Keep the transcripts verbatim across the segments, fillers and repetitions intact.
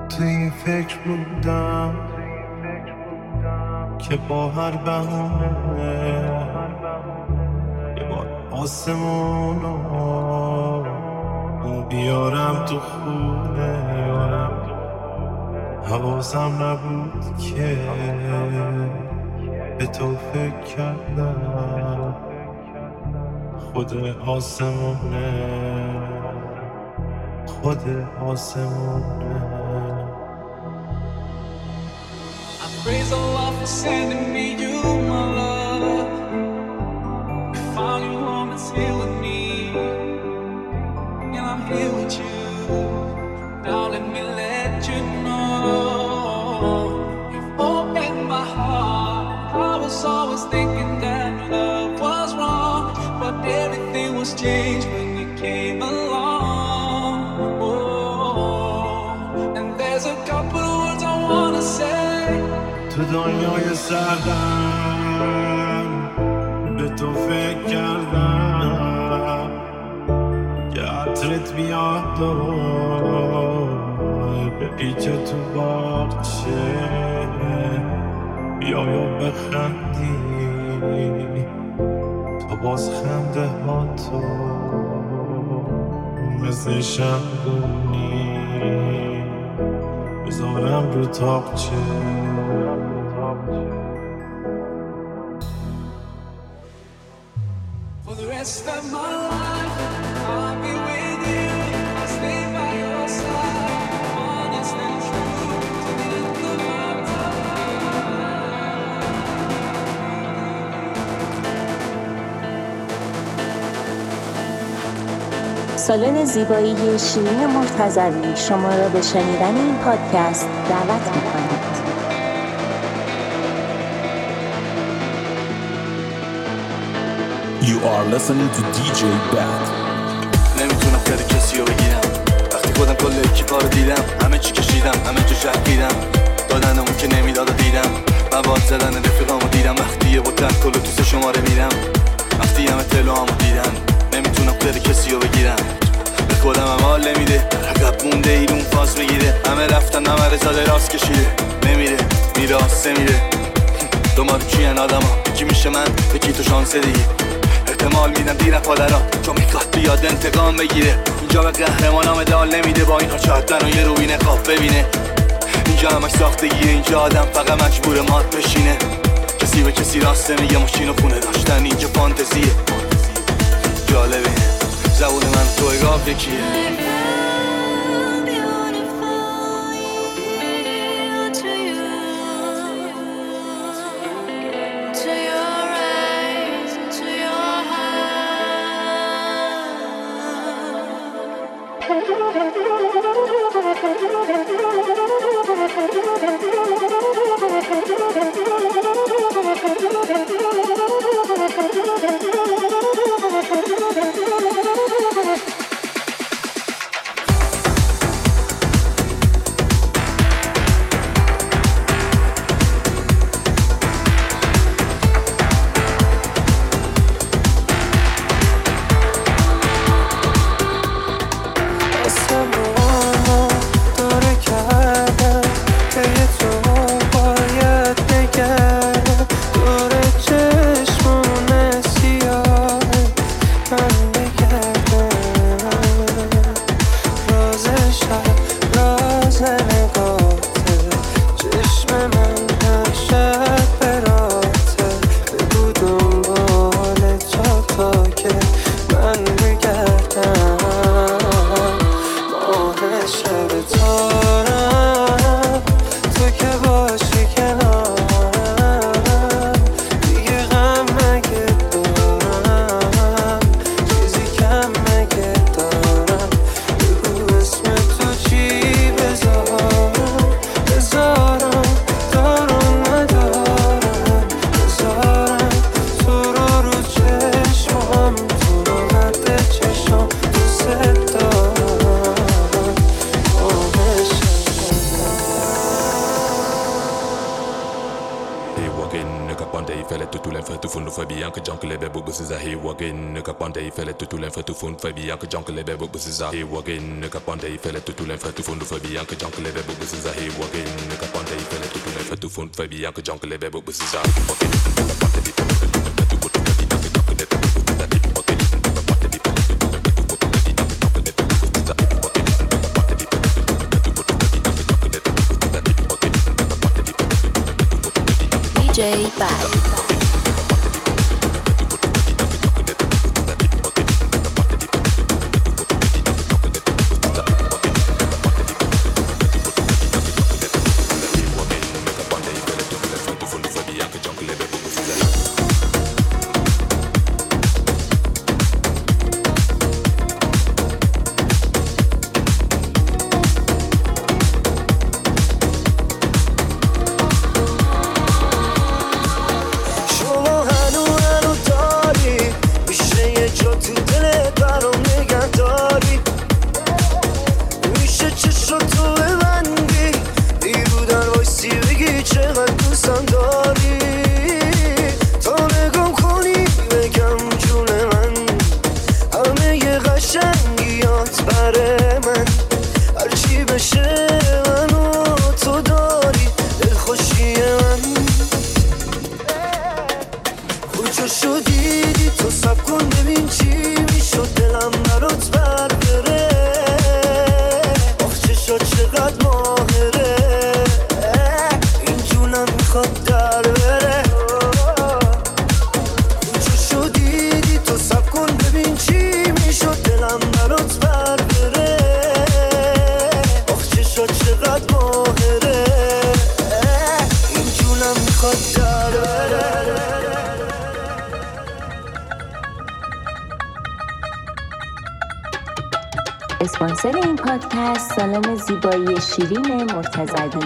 تو این فکر بودم که با هر بهونه یه بار آسمونو بیارم تو خونه. حواسم نبود که به تو فکر کردم خود آسمونه خود آسمونه. Praise Allah for sending me you, my love. You found your home, it's here with me, and I'm here with you. Now let me let you know you've opened my heart. I was always thinking that love was wrong, but everything was changed when you came along. Oh, and there's a couple of words I wanna say. تو دنیای سردم به تو فکر کردم که عطرت بیاد و بپیچه تو باغچه بیا و بخندی تا باز خنده ها تو مثل شمدونی بذارم رو تاقچه. For the rest of my life, I'll be with you. I'll stay by your side, honest and true to the end of my time. سالن زیبایی شیرین مرتضوی شما را به شنیدن این پادکست دعوت می‌کند. You are listening to دی جی Bad. نمیتونم خیلی کسی رو بگیرم وقتی خودم کل اکیپا رو دیدم. همه چی کشیدم همه جو شهیدم دادن اون که نمیداد و دیدم. مواد زدن رفیقام رو دیدم وقتی یه بودن کل تو سه شماره میرم. وقتی همه تلوام رو دیدم نمیتونم خیلی کسی رو بگیرم. به خودم هم حال نمیده عقب مونده ایرون فاز بگیره. همه رفتن همه رزاده راست کشیده نمیره میره آسه میره. دومارو کیان آدم ها یکی میشه من یکی تو شانسه دیگه. احتمال میدم دیر پادران چون میخواد بیاد انتقام بگیره. اینجا به قهرمانام دال نمیده با اینها چهتن و یه روبین خواب ببینه. اینجا همش ساختگیه اینجا آدم فقط مجبور مات بشینه. کسی به کسی راسته میگه ماشین و خونه داشتن اینجا فانتزیه. جالبه زبون من تو اگاب یکیه. اسم تو چی بذارم Capande, fell it to length to fund for Bianca Jungle Level, but is a hay wagon. Capande, fell it to length to fund for Bianca Jungle Level, but is a hay wagon. Capande, fell it to length to fund for Bianca Jungle Level, but is a hay wagon. Capande, fell it to length to fund for Bianca Jungle Level, but is a hay wagon. D J Bad. اسپانسر این پادکست سالن زیبایی شیرین مرتضوی.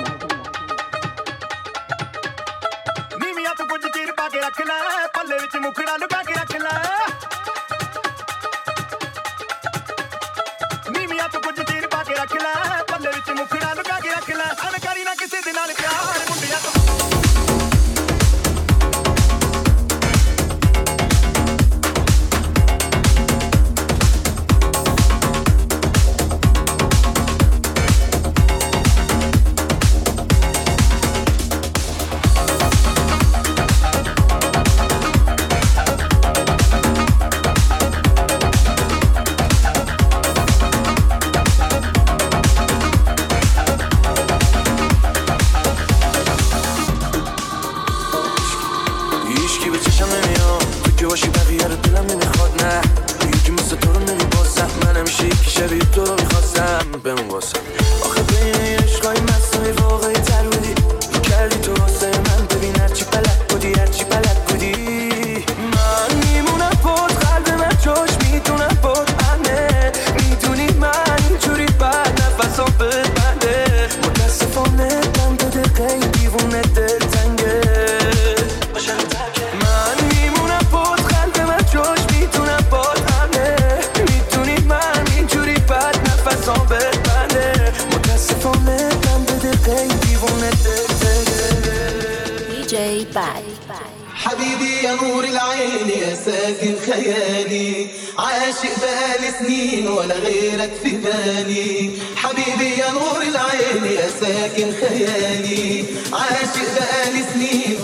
حبيبي يا نور العين يا ساكن خيالي عاشق بقالي سنين ولا غيرك في بالي حبيبي يا نور العين يا ساكن خيالي عاشق بقالي سنين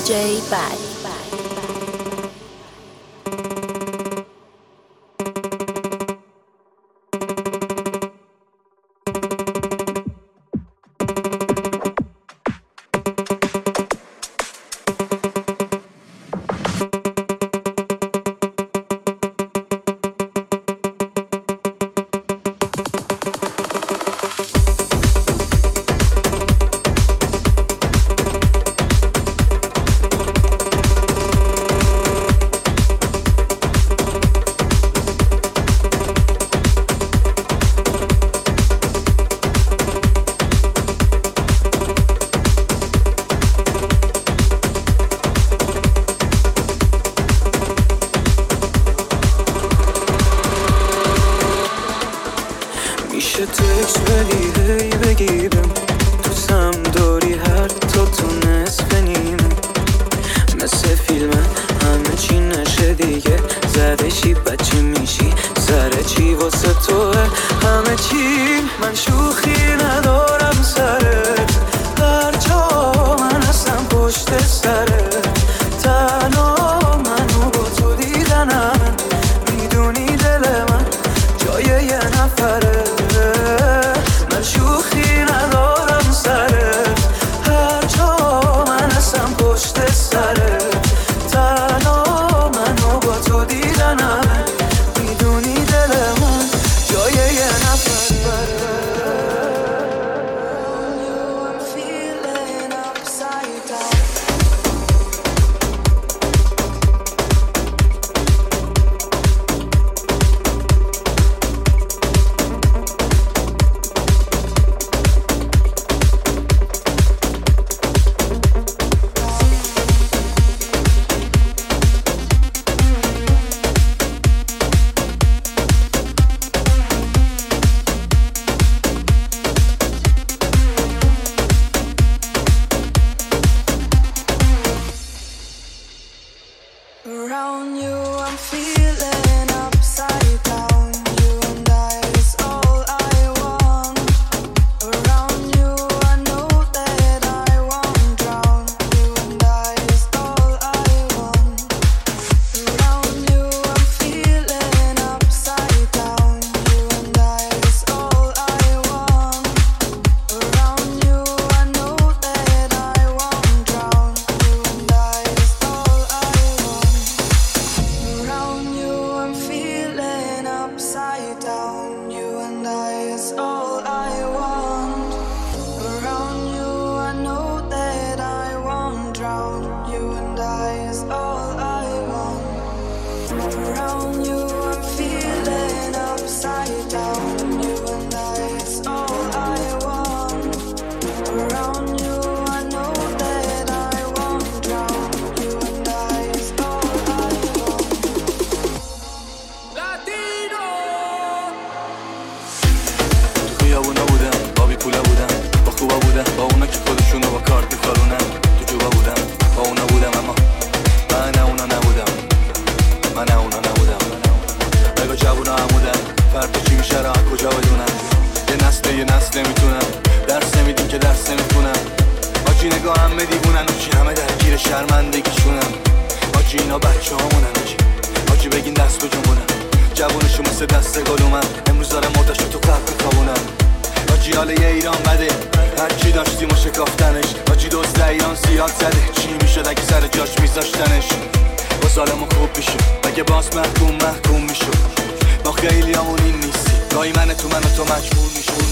جی بد. محکوم محکوم میشد ما خیلی همون این نیستی گاهی من تو من و تو مجبور میشد